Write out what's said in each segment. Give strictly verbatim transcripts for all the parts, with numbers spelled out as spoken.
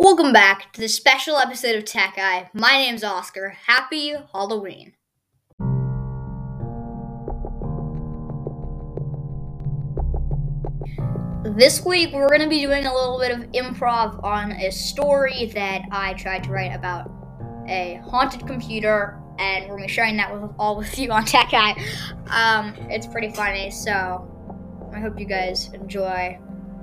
Welcome back to this special episode of Tech Eye. My name's Oscar. Happy Halloween. This week we're going to be doing a little bit of improv on a story that I tried to write about a haunted computer, and we're going to be sharing that with all with you on Tech Eye. Um, it's pretty funny, so I hope you guys enjoy.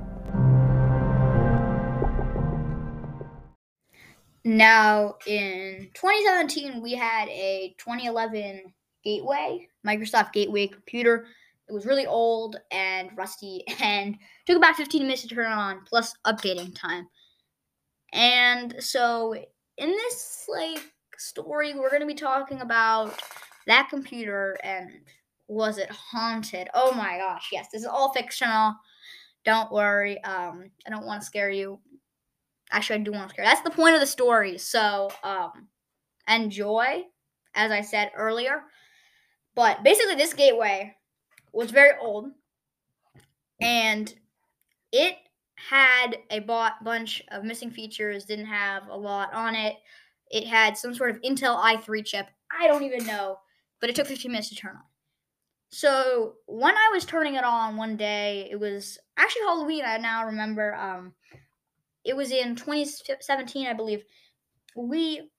Now, in twenty seventeen, we had a twenty eleven Gateway, Microsoft Gateway computer. It was really old and rusty and took about fifteen minutes to turn on, plus updating time. And so, in this like story, we're going to be talking about that computer and was it haunted? Oh my gosh, yes, this is all fictional. Don't worry. Um, I don't want to scare you. Actually, I do want to scare. That's the point of the story. So, um, enjoy, as I said earlier. But basically, this gateway was very old, and it had a bought bunch of missing features. Didn't have a lot on it. It had some sort of Intel i three chip. I don't even know, but it took fifteen minutes to turn on. So when I was turning it on one day, it was actually Halloween. I now remember. Um, It was in twenty seventeen, I believe. We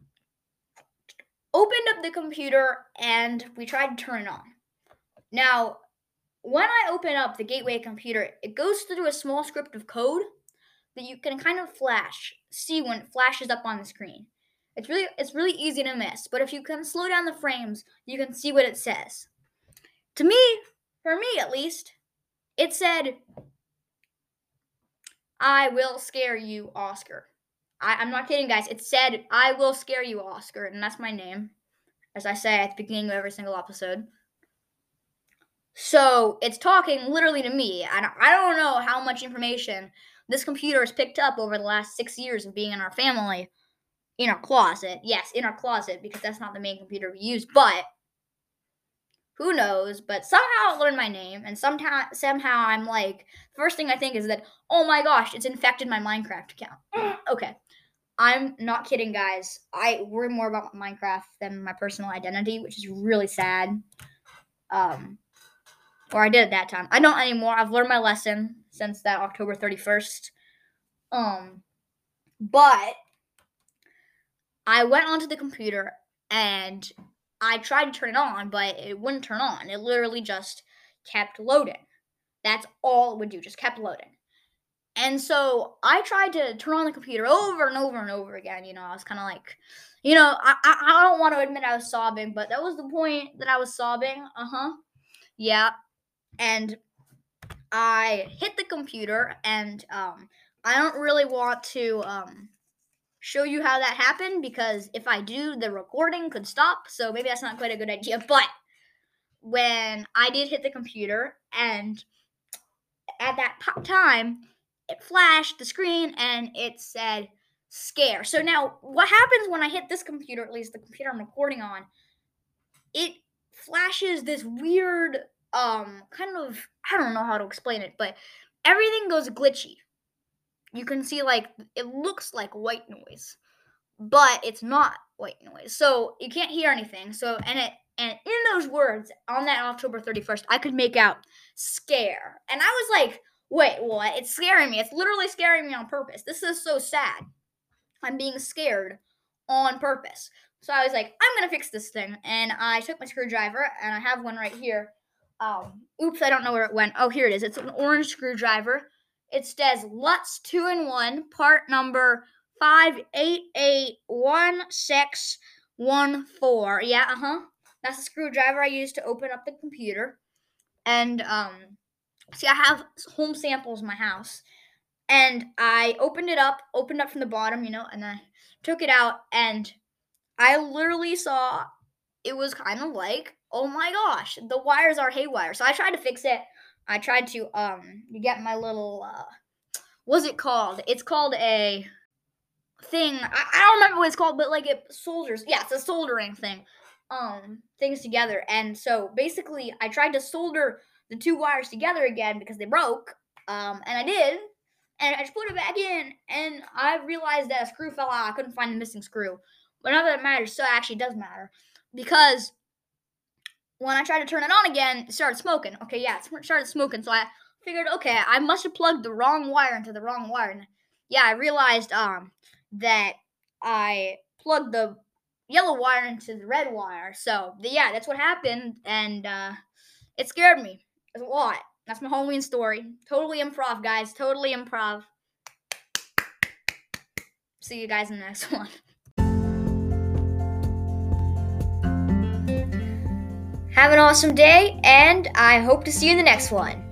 opened up the computer and we tried to turn it on. Now, when I open up the Gateway computer, it goes through a small script of code that you can kind of flash, see when it flashes up on the screen. It's really it's really easy to miss, but if you can slow down the frames, you can see what it says. To me, for me at least, it said, "I will scare you, Oscar." I, I'm not kidding, guys. It said, "I will scare you, Oscar," and that's my name, as I say at the beginning of every single episode. So it's talking literally to me. I don't, I don't know how much information this computer has picked up over the last six years of being in our family, in our closet. Yes, in our closet, because that's not the main computer we use, but who knows? But somehow it learned my name, and somehow, somehow I'm like, first thing I think is that, oh my gosh, it's infected my Minecraft account. Okay. I'm not kidding, guys. I worry more about Minecraft than my personal identity, which is really sad. Um, or I did at that time. I don't anymore. I've learned my lesson since that October thirty-first. Um, but I went onto the computer and I tried to turn it on, but it wouldn't turn on. It literally just kept loading. That's all it would do, just kept loading. And so I tried to turn on the computer over and over and over again. You know, I was kind of like, you know, I, I I don't want to admit I was sobbing, but that was the point that I was sobbing. Uh huh. Yeah. And I hit the computer, and um, I don't really want to um show you how that happened because if I do, the recording could stop. So maybe that's not quite a good idea. But when I did hit the computer, and at that p- time, it flashed the screen and it said scare. So now what happens when I hit this computer, at least the computer I'm recording on, it flashes this weird um kind of, I don't know how to explain it, but everything goes glitchy. You can see like it looks like white noise, but it's not white noise. So you can't hear anything. So and it and in those words on that October thirty-first, I could make out scare. And I was like, wait, what? It's scaring me. It's literally scaring me on purpose. This is so sad. I'm being scared on purpose. So I was like, I'm going to fix this thing. And I took my screwdriver, and I have one right here. Um, oops, I don't know where it went. Oh, here it is. It's an orange screwdriver. It says Lutz two in one, part number five eight eight one six one four. Yeah, uh-huh. That's the screwdriver I used to open up the computer. And, um, see, I have home samples in my house. And I opened it up, opened up from the bottom, you know, and I took it out, and I literally saw it was kind of like, oh my gosh, the wires are haywire. So I tried to fix it. I tried to um get my little uh what's it called? It's called a thing. I, I don't remember what it's called, but like it solders. Yeah, it's a soldering thing. Um things together. And so basically I tried to solder the two wires together again because they broke. Um and I did. and I just put it back in, and I realized that a screw fell out. I couldn't find the missing screw. But not that it matters, so it actually does matter. Because when I tried to turn it on again, it started smoking. Okay, yeah, it started smoking, so I figured, okay, I must have plugged the wrong wire into the wrong wire. And yeah, I realized um that I plugged the yellow wire into the red wire. So yeah, that's what happened, and uh, it scared me a lot. That's my Halloween story. Totally improv, guys. Totally improv. See you guys in the next one. Have an awesome day, and I hope to see you in the next one.